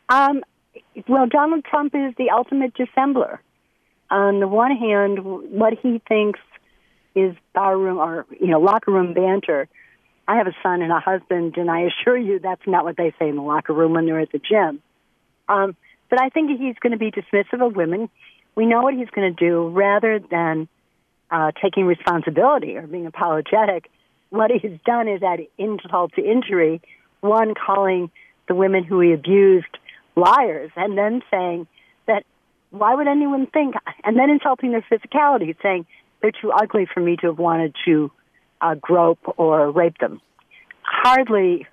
Well, Donald Trump is the ultimate dissembler. On the one hand, what he thinks is barroom or locker room banter. I have a son and a husband, and I assure you that's not what they say in the locker room when they're at the gym. But I think he's going to be dismissive of women. We know what he's going to do. Rather than taking responsibility or being apologetic, what he's done is add insult to injury. One, calling the women who he abused liars, and then saying that why would anyone think, and then insulting their physicality, saying they're too ugly for me to have wanted to grope or rape them. Hardly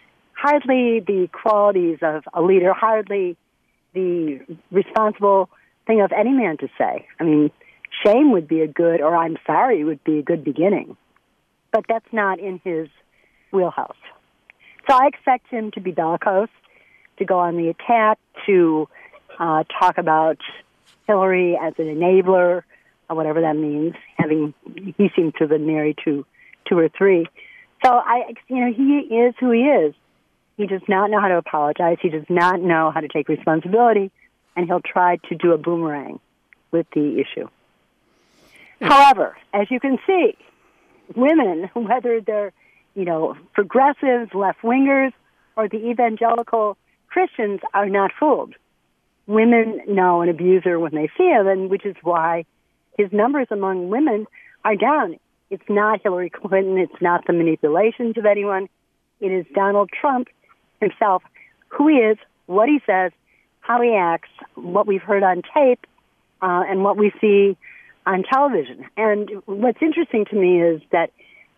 the qualities of a leader, hardly the responsible thing of any man to say. I mean, shame would be a good, or I'm sorry would be a good beginning. But that's not in his wheelhouse. So I expect him to be bellicose, to go on the attack, to talk about Hillary as an enabler, or whatever that means. He seems to have been married to 2 or 3. So he is who he is. He does not know how to apologize. He does not know how to take responsibility, and he'll try to do a boomerang with the issue. However, as you can see, women, whether they're, progressives, left-wingers, or the evangelical Christians, are not fooled. Women know an abuser when they see him, and which is why his numbers among women are down. It's not Hillary Clinton. It's not the manipulations of anyone. It is Donald Trump himself, who he is, what he says, how he acts, what we've heard on tape, and what we see on television. And what's interesting to me is that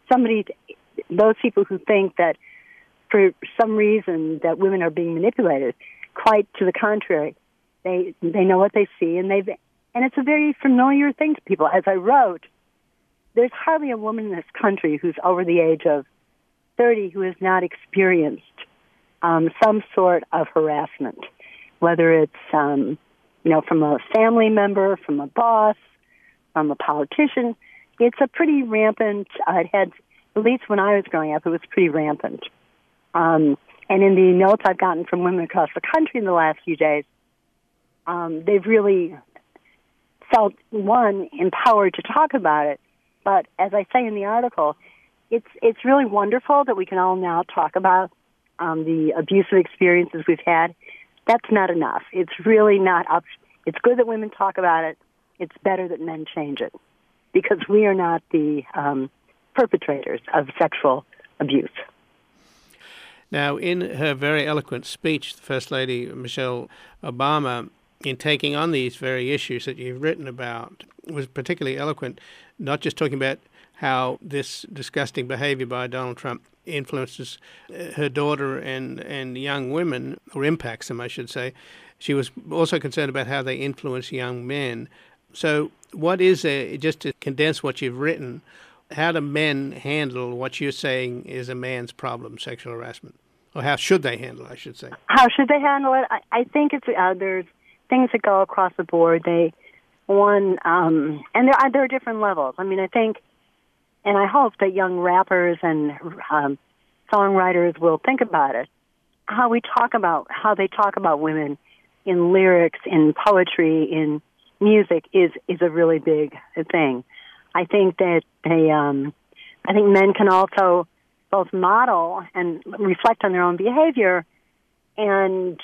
those people who think that for some reason that women are being manipulated, quite to the contrary, they know what they see, and it's a very familiar thing to people. As I wrote, there's hardly a woman in this country who's over the age of 30 who has not experienced some sort of harassment, whether it's from a family member, from a boss, from a politician. It's a pretty rampant. It had, at least when I was growing up, it was pretty rampant. And in the notes I've gotten from women across the country in the last few days, they've really felt, one, empowered to talk about it. But as I say in the article, it's really wonderful that we can all now talk about the abusive experiences we've had. That's not enough. It's really not up. It's good that women talk about it. It's better that men change it, because we are not the perpetrators of sexual abuse. Now, in her very eloquent speech, the First Lady Michelle Obama, in taking on these very issues that you've written about, was particularly eloquent, not just talking about how this disgusting behavior by Donald Trump influences her daughter and young women, or impacts them, I should say. She was also concerned about how they influence young men. So what is, just to condense what you've written, how do men handle what you're saying is a man's problem, sexual harassment? Or how should they handle it, I should say? How should they handle it? I think it's there's things that go across the board. And there are different levels. I mean, I think, and I hope that young rappers and songwriters will think about it, how they talk about women in lyrics, in poetry, in music is a really big thing. I think that I think men can also both model and reflect on their own behavior and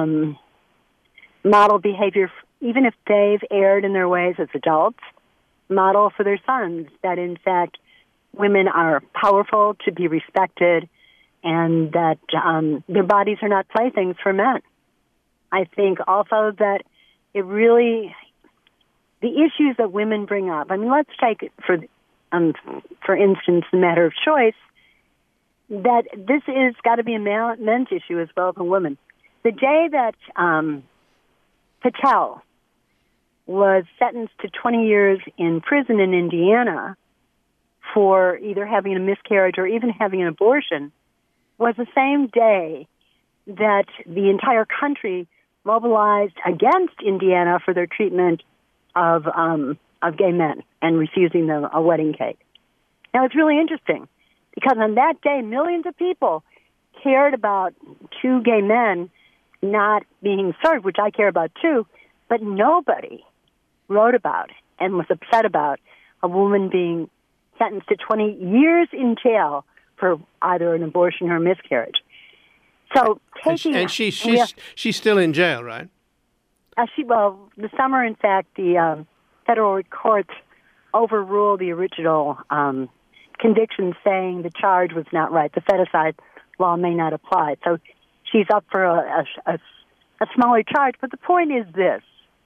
model behavior, even if they've erred in their ways as adults, model for their sons that, in fact, women are powerful, to be respected, and that their bodies are not playthings for men. I think also that it really, the issues that women bring up, I mean, let's take, for instance, the matter of choice, that this is got to be a men's issue as well as a woman. The day that Patel was sentenced to 20 years in prison in Indiana for either having a miscarriage or even having an abortion was the same day that the entire country mobilized against Indiana for their treatment of gay men and refusing them a wedding cake. Now, it's really interesting because on that day, millions of people cared about two gay men not being served, which I care about too, but nobody wrote about and was upset about a woman being sentenced to 20 years in jail for either an abortion or a miscarriage. So taking and she's still in jail, right? The summer, in fact, the federal courts overruled the original conviction, saying the charge was not right. The feticide law may not apply. So she's up for a smaller charge. But the point is this,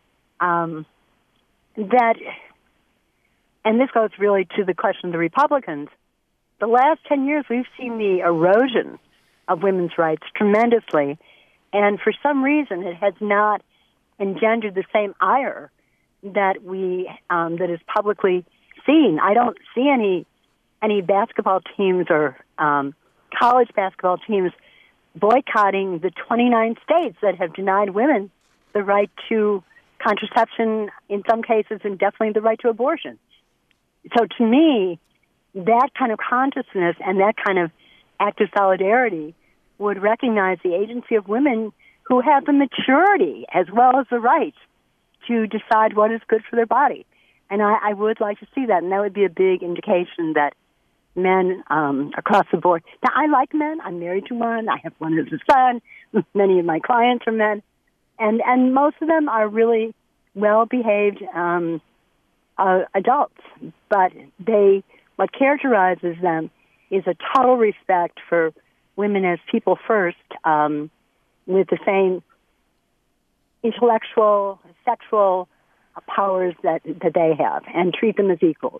that, and this goes really to the question of the Republicans, the last 10 years we've seen the erosion of women's rights tremendously, and for some reason it has not engendered the same ire that that is publicly seen. I don't see any basketball teams or college basketball teams boycotting the 29 states that have denied women the right to contraception, in some cases, and definitely the right to abortion. So to me, that kind of consciousness and that kind of act of solidarity would recognize the agency of women who have the maturity as well as the right to decide what is good for their body. And I would like to see that, and that would be a big indication that men across the board. Now, I like men. I'm married to one. I have one as a son. Many of my clients are men. And most of them are really well-behaved adults. But what characterizes them is a total respect for women as people first, with the same intellectual, sexual powers that they have, and treat them as equals.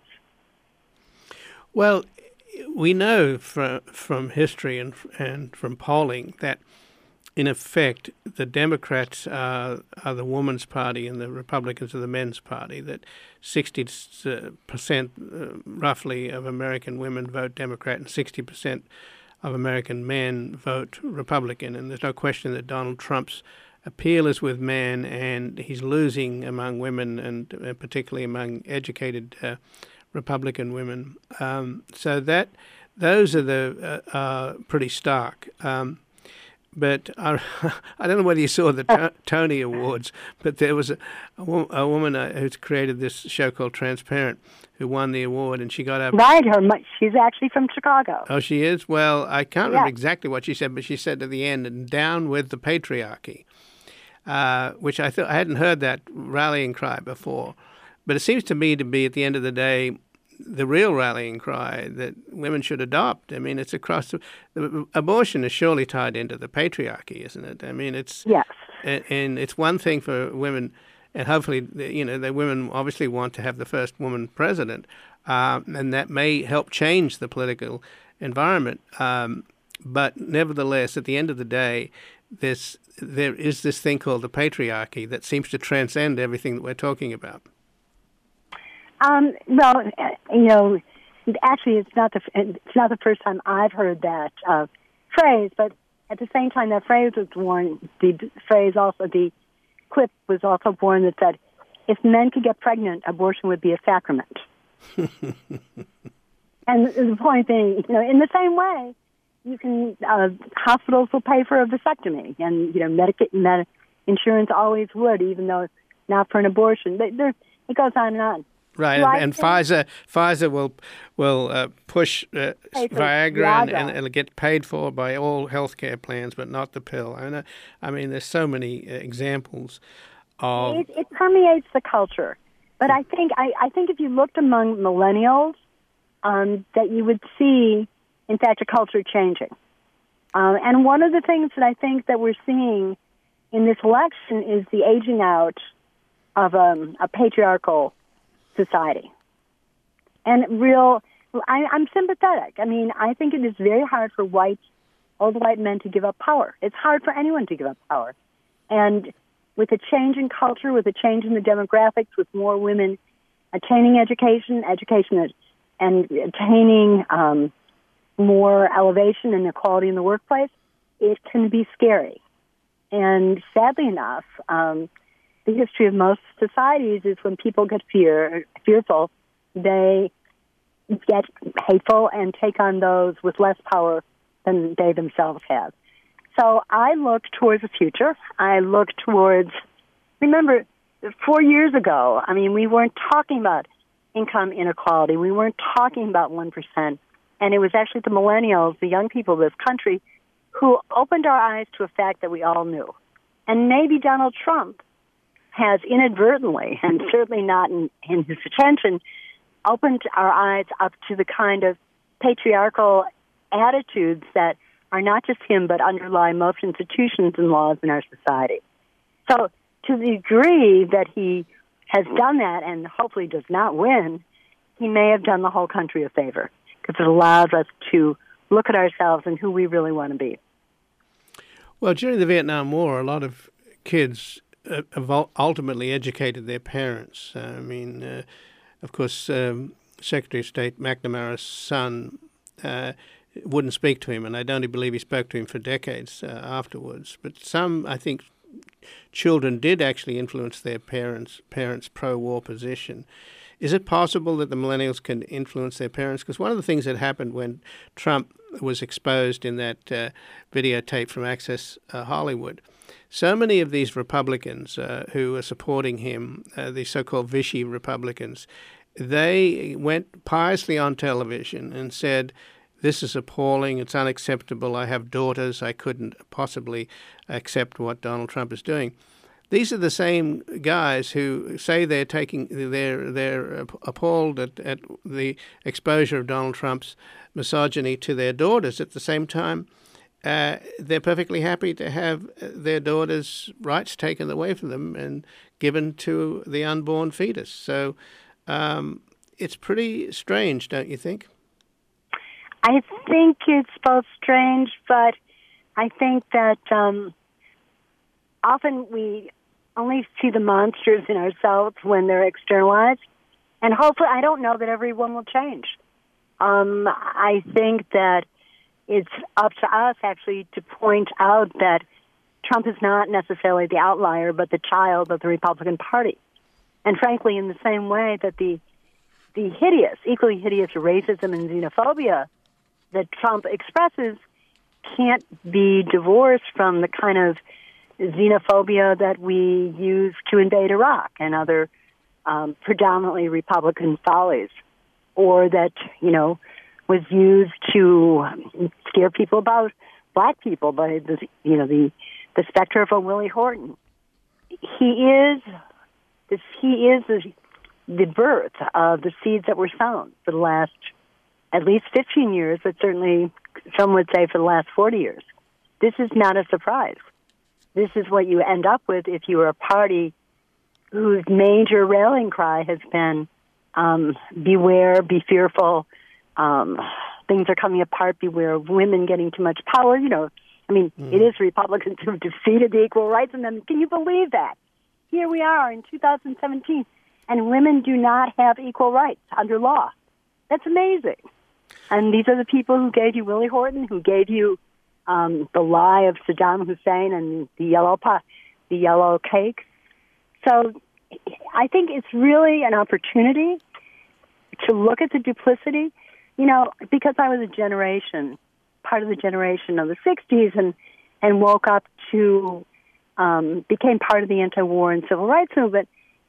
Well, we know from history and from polling that, in effect, the Democrats are the woman's party and the Republicans are the men's party, that 60% roughly of American women vote Democrat and 60% of American men vote Republican. And there's no question that Donald Trump's appeal is with men, and he's losing among women, and particularly among educated Republican women. So those are the pretty stark. But I don't know whether you saw the Tony Awards, but there was a woman who's created this show called Transparent who won the award, and she got up. Right, she's actually from Chicago. Oh, she is? Well, I can't remember exactly what she said, but she said at the end, "And down with the patriarchy," which I thought I hadn't heard that rallying cry before. But it seems to me to be, at the end of the day, the real rallying cry that women should adopt. I mean, it's across the abortion is surely tied into the patriarchy, isn't it? I mean, it's yes, and it's one thing for women, and hopefully, the women obviously want to have the first woman president, and that may help change the political environment. But nevertheless, at the end of the day, there is this thing called the patriarchy that seems to transcend everything that we're talking about. Well, actually, it's not the first time I've heard that phrase. But at the same time, that phrase was born. The quip was also born that said, "If men could get pregnant, abortion would be a sacrament." And the point being, in the same way, you can hospitals will pay for a vasectomy, and insurance always would, even though not for an abortion. But it goes on and on. Right, and Pfizer will push Viagra and it'll get paid for by all healthcare plans, but not the pill. I mean, there's so many examples of it permeates the culture. But I think if you looked among millennials, that you would see, in fact, a culture changing. And one of the things that I think that we're seeing in this election is the aging out of a patriarchal society. And I'm sympathetic. I mean, I think it is very hard for old white men to give up power. It's hard for anyone to give up power. And with a change in culture, with a change in the demographics, with more women attaining education and attaining more elevation and equality in the workplace, it can be scary. And sadly enough, the history of most societies is when people get fearful, they get hateful and take on those with less power than they themselves have. So I look towards the future. I look towards, remember, 4 years ago, I mean, we weren't talking about income inequality. We weren't talking about 1%. And it was actually the millennials, the young people of this country, who opened our eyes to a fact that we all knew. And maybe Donald Trump has inadvertently, and certainly not in his attention, opened our eyes up to the kind of patriarchal attitudes that are not just him, but underlie most institutions and laws in our society. So to the degree that he has done that and hopefully does not win, he may have done the whole country a favor, because it allows us to look at ourselves and who we really want to be. Well, during the Vietnam War, a lot of kids ultimately educated their parents. I mean, of course, Secretary of State McNamara's son wouldn't speak to him, and I don't believe he spoke to him for decades afterwards. But some, I think, children did actually influence their parents' pro-war position. Is it possible that the millennials can influence their parents? Because one of the things that happened when Trump was exposed in that videotape from Access Hollywood, so many of these Republicans who are supporting him, the so-called Vichy Republicans, they went piously on television and said, "This is appalling, it's unacceptable, I have daughters, I couldn't possibly accept what Donald Trump is doing." These are the same guys who say they're appalled at the exposure of Donald Trump's misogyny to their daughters. At the same time, they're perfectly happy to have their daughters' rights taken away from them and given to the unborn fetus. So it's pretty strange, don't you think? I think it's both strange, but I think that often we only see the monsters in ourselves when they're externalized. And hopefully, I don't know that everyone will change. I think that it's up to us, actually, to point out that Trump is not necessarily the outlier, but the child of the Republican Party. And frankly, in the same way that the hideous, equally hideous racism and xenophobia that Trump expresses can't be divorced from the kind of xenophobia that we use to invade Iraq and other predominantly Republican follies, or that, was used to scare people about black people by the specter of a Willie Horton. He is the birth of the seeds that were sown for the last at least 15 years, but certainly some would say for the last 40 years. This is not a surprise. This is what you end up with if you are a party whose major rallying cry has been beware, be fearful, things are coming apart, beware of women getting too much power. It is Republicans who have defeated the Equal Rights Amendment. Can you believe that? Here we are in 2017, and women do not have equal rights under law. That's amazing. And these are the people who gave you Willie Horton, who gave you the lie of Saddam Hussein and the yellow cake. So I think it's really an opportunity to look at the duplicity, because I was part of the generation of the 60s and woke up to, became part of the anti-war and civil rights movement.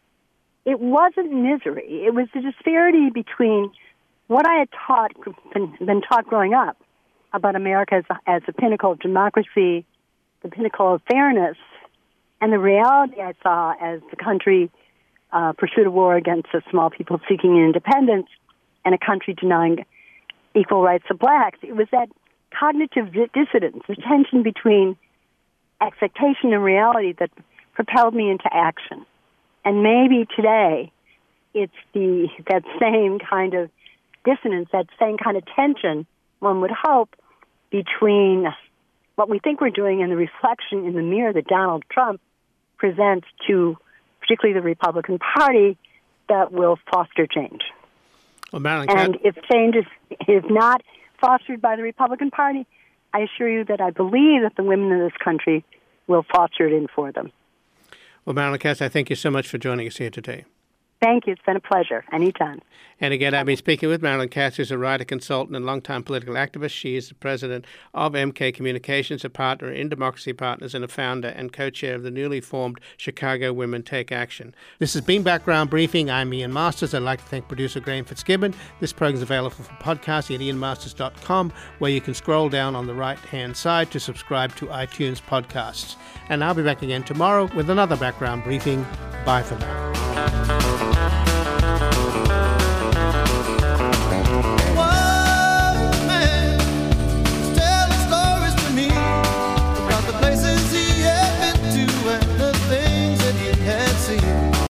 It wasn't misery. It was the disparity between what I had been taught growing up about America as a pinnacle of democracy, the pinnacle of fairness, and the reality I saw as the country pursued a war against a small people seeking independence and a country denying equal rights to blacks. It was that cognitive dissonance, the tension between expectation and reality that propelled me into action. And maybe today it's that same kind of dissonance, that same kind of tension, one would hope, between what we think we're doing and the reflection in the mirror that Donald Trump presents to particularly the Republican Party that will foster change. Well, Marilyn, and if change is not fostered by the Republican Party, I assure you that I believe that the women in this country will foster it in for them. Well, Marilyn Katz, I thank you so much for joining us here today. Thank you. It's been a pleasure. Anytime. And again, I've been speaking with Marilyn Katz, who's a writer, consultant, and longtime political activist. She is the president of MK Communications, a partner in Democracy Partners, and a founder and co-chair of the newly formed Chicago Women Take Action. This has been Background Briefing. I'm Ian Masters. I'd like to thank producer Graham Fitzgibbon. This program is available for podcast at ianmasters.com, where you can scroll down on the right-hand side to subscribe to iTunes podcasts. And I'll be back again tomorrow with another Background Briefing. Bye for now.